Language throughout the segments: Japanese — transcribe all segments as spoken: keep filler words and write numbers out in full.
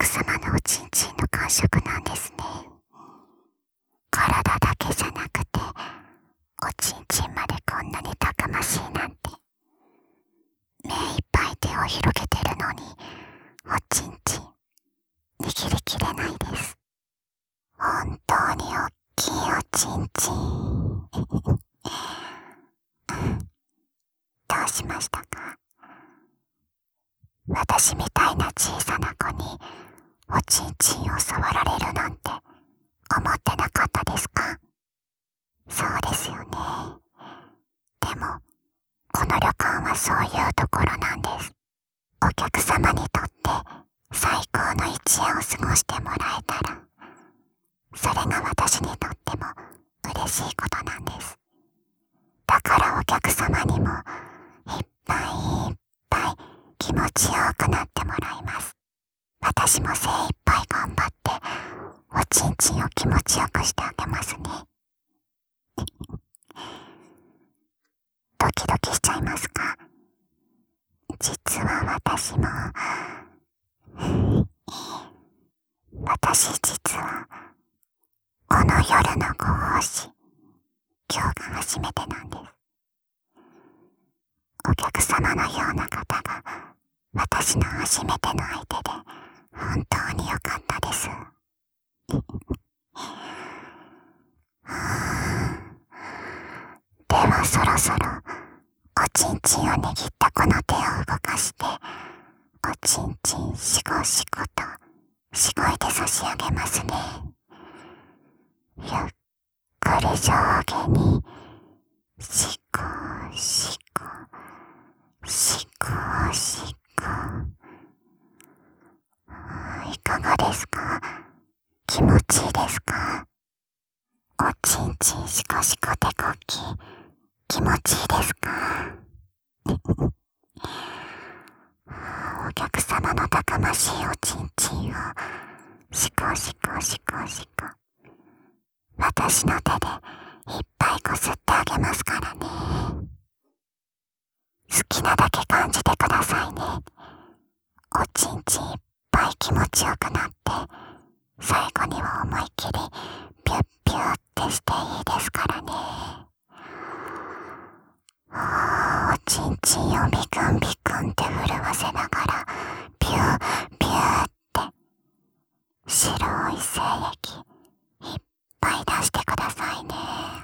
客様のおちんちんの感触なんですね。体だけじゃなくて、おちんちんまでこんなにたくましいなんて。目いっぱい手を広げてるのに、おちんちん、握りきれないです。本当におっきいおちんちん。どうしましたか？私みたいな小さな子におちんちんを触られるなんて思ってなかったですか？そうですよね。でも、この旅館はそういうところなんです。お客様にとって最高の一夜を過ごしてもらえたら、それが私にとっても嬉しいことなんです。だからお客様にもいっぱいいっぱい気持ちよくなってもらいます。私も精一杯頑張っておちんちんを気持ちよくしてあげますね。ドキドキしちゃいますか？実は私も私実はこの夜のご奉仕、今日が初めてなんです。お客様のような方が私の初めての相手で本当に良かったです。ではそろそろおちんちんを握ったこの手を動かしておちんちんしこしことしごいて差し上げますね。ゆっくり上下にしこしこしこしこ。いかがですか？気持ちいいですか？おちんちんしこしこ手こき気持ちいいですか？お客様のたくましいおちんちんをしこしこしこしこ私の手でいっぱいこすってあげますからね。好きなだけ感じてくださいね。おちんちんいっぱい気持ちよくなって最後には思いっきりピュッピュッってしていいですからね。おちんちんをビクンビクンって震わせながらピュッピュッって白い精液いっぱい出してくださいね。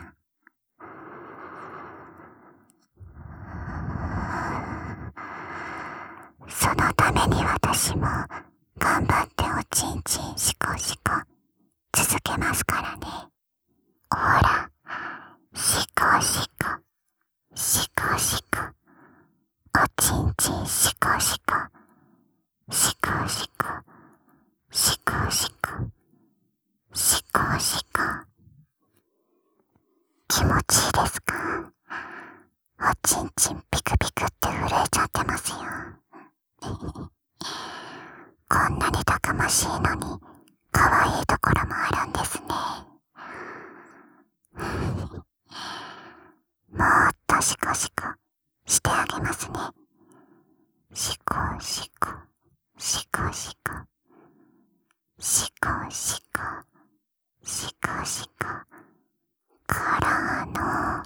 そのために私も頑張っておちんちんしこしこ続けますからね。ほら、しこしこしこしこおちんちんしこしこしこしこしこしこしこしこ。気持ちいいですか？おちんちんピクピクって震えちゃってますよ。こんなにたくましいのに可愛いところもあるんですね。もっとシコシコしてあげますね。シコシコシコシコシコシコシコシコからの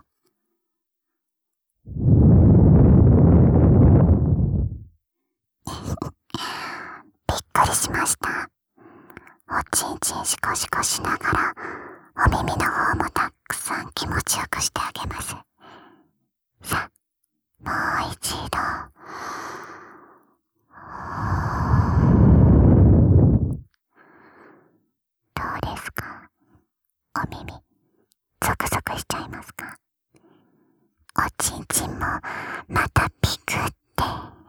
びっくりしました。おちんちんシコシコしながらお耳の方もたくさん気持ちよくしてあげます。さあ、もう一度。どうですか？お耳ゾクゾクしちゃいますか？おちんちんもまたピクって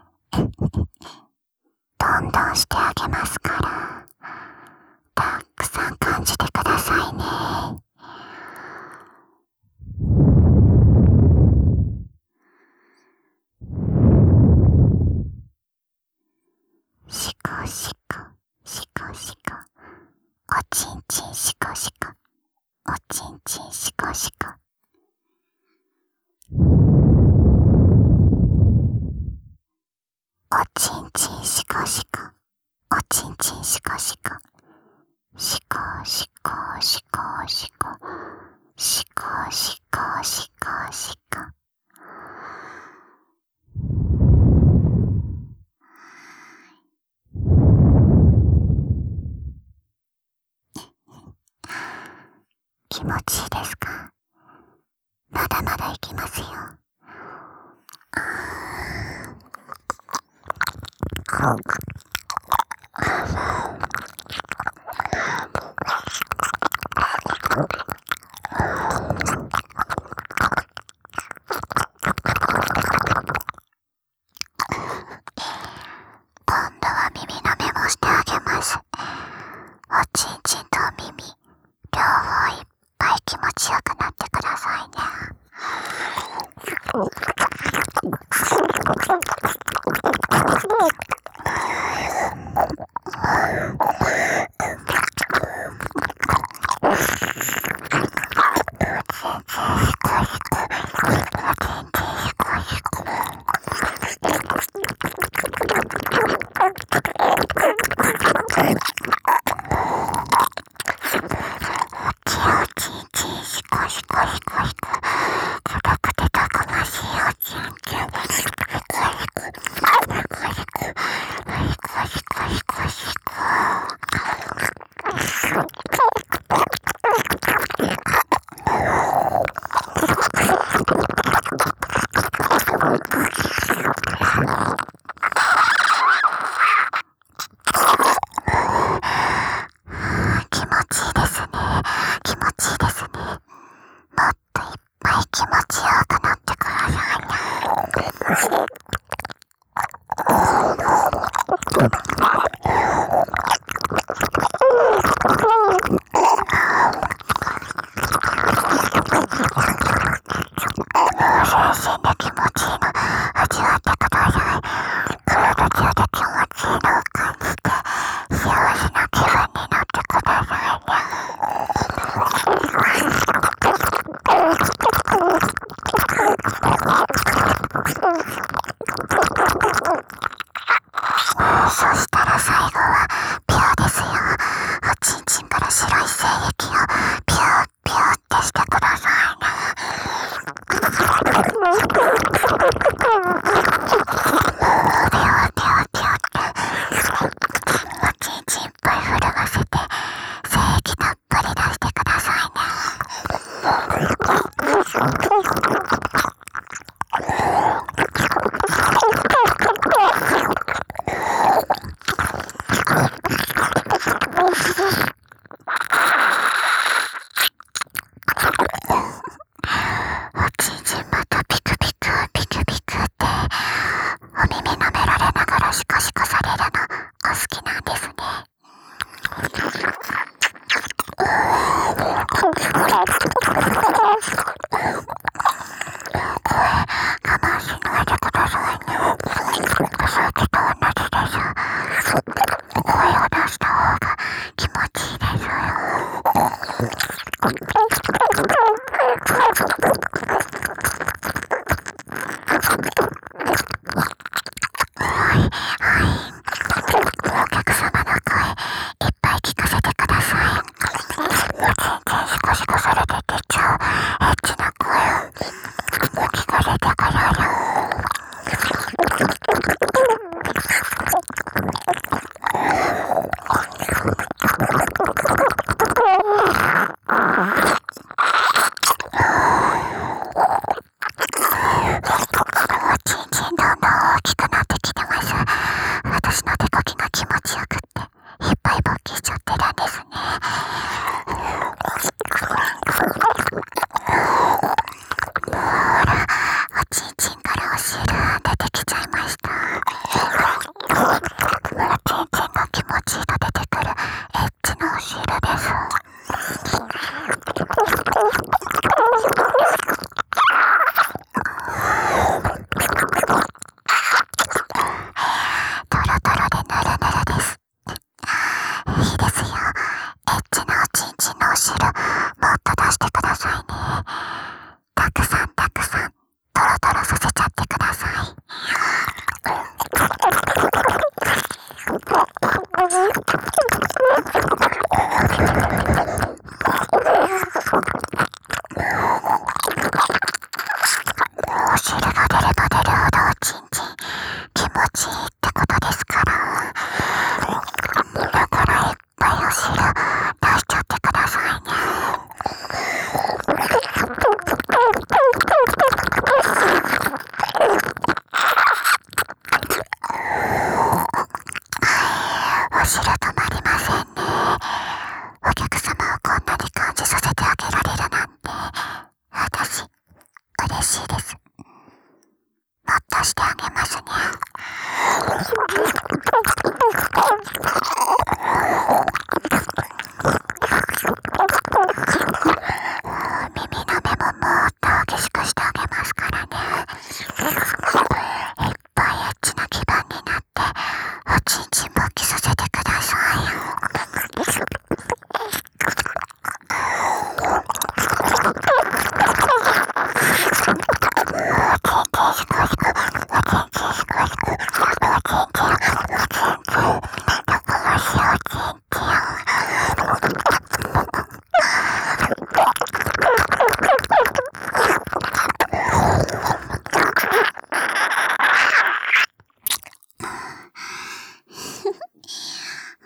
どんどんしてあげますから、たくさん感じてくださいね。シコシコシコシコおちんちんシコシコおちんちんシコシコ。おちんちんシコシコしこしこしこしこしこ。気持ちいいですか？まだまだいきますよ。今度は耳のメモしてあげます。おちんちんとお耳、両方いっぱい気持ちよくなってくださいね。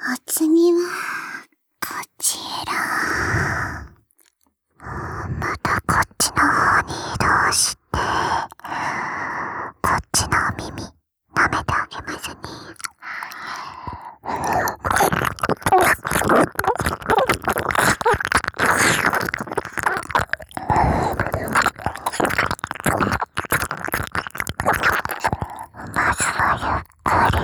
お次はこちら。またこっちの方に移動して、こっちのお耳舐めてあげますね。まずはゆっくり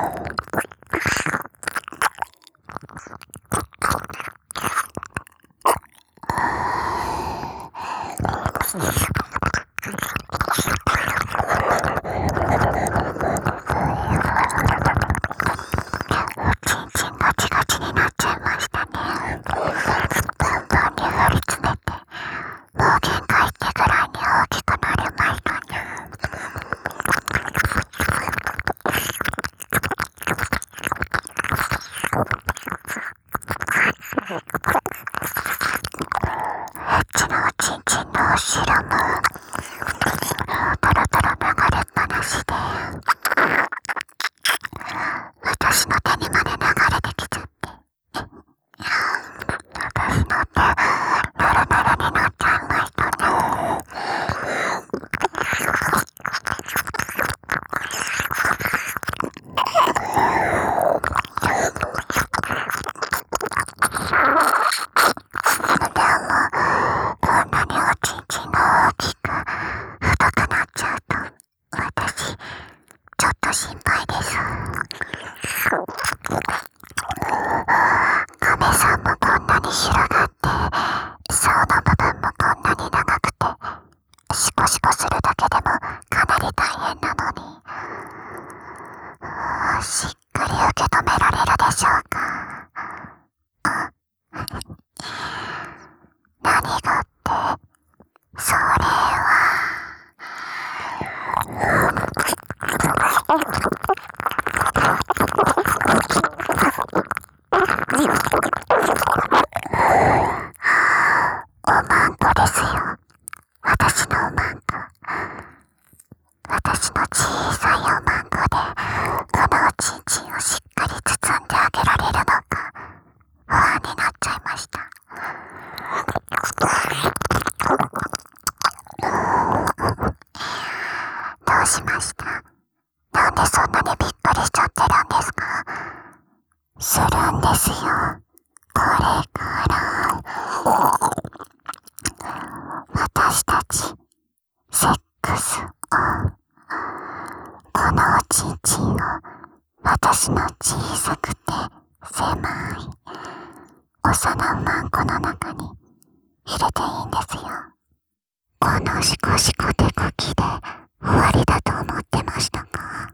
私の小さくて狭い幼うまんこの中に入れていいんですよ。このシコシコ手こきで終わりだと思ってましたか？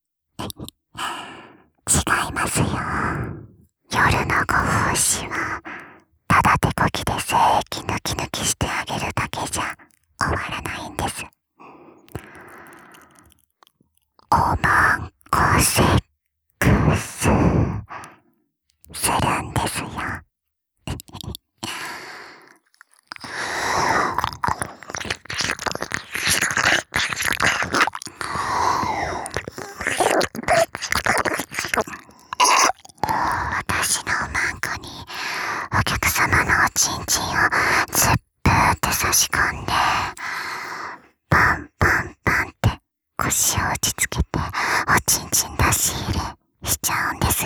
違いますよ。夜のご奉仕はただ手こきで精液抜き抜きしてあげるだけじゃ終わらないんです。おまんこセックスするんですよ。私のおまんこにお客様のおちんちんをズップーって差し込んで、パンパンパンって腰を打ちつけておちんちん出し入れしちゃうんですよ。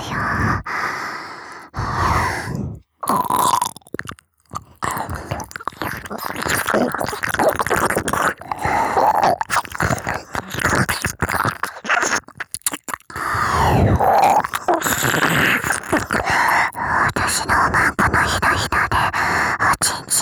私のおまんこのひだひだでおちんち 。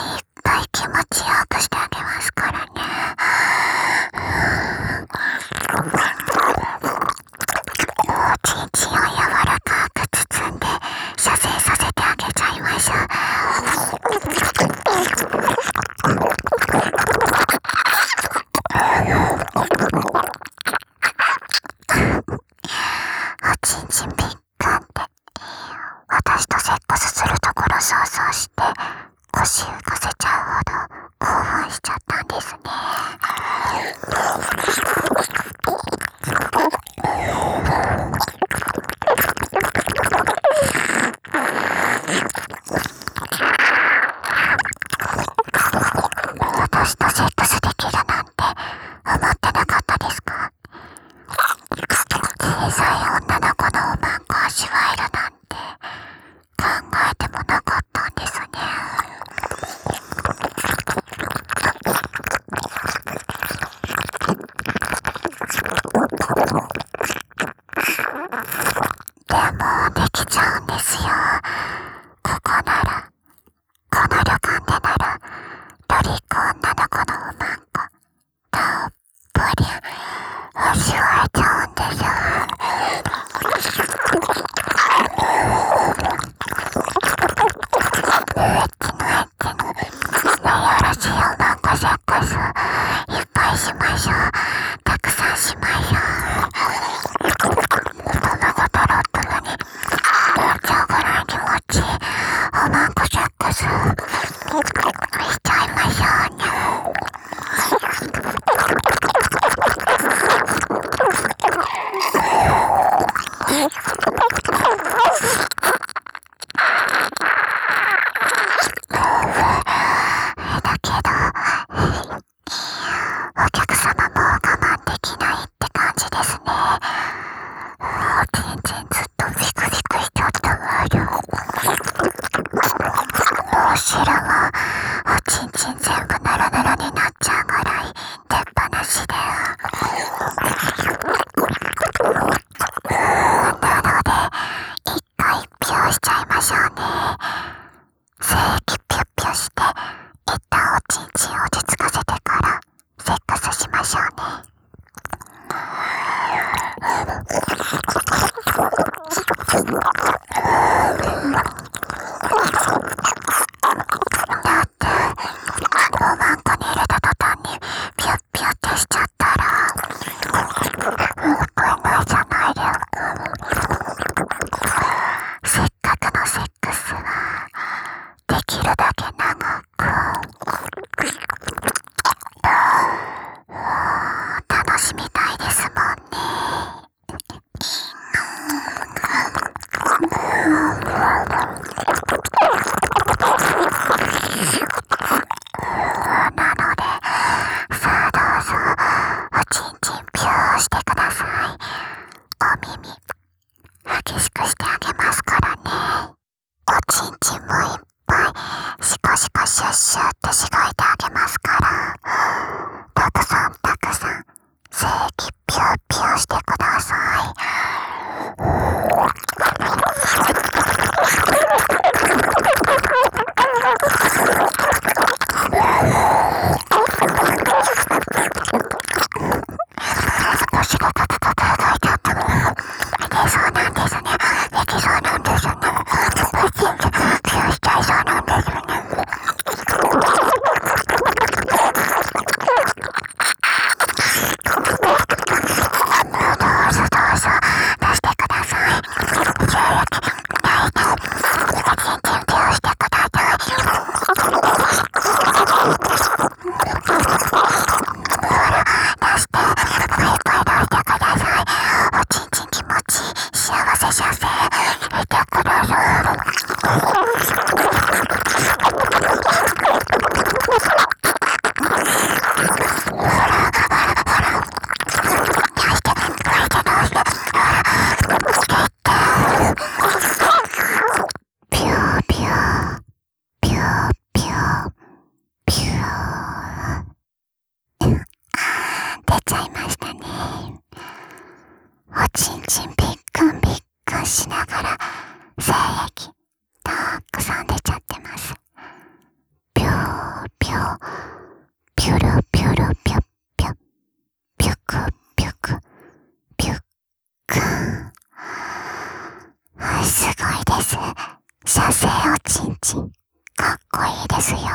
射精おちんちん、かっこいいですよ。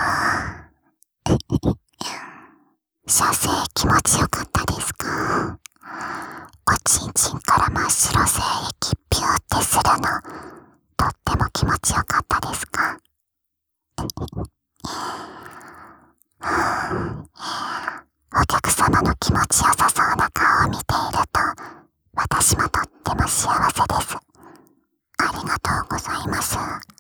射精気持ちよかったですか？おちんちんから真っ白精液ピューってするの、とっても気持ちよかったですか？お客様の気持ちよさそうな顔を見ていると、私もとっても幸せです。ありがとうございます。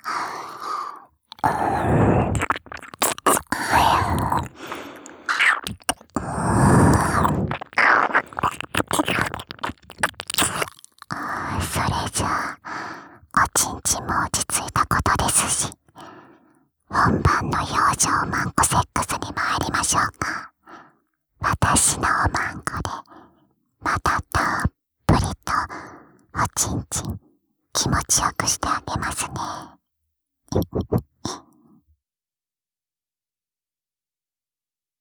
それじゃあ、おちんちんも落ち着いたことですし、本番の養生マンコセックスに参りましょうか。私のおまんこで、またたっぷりとおちんちん気持ちよくしてあげますね。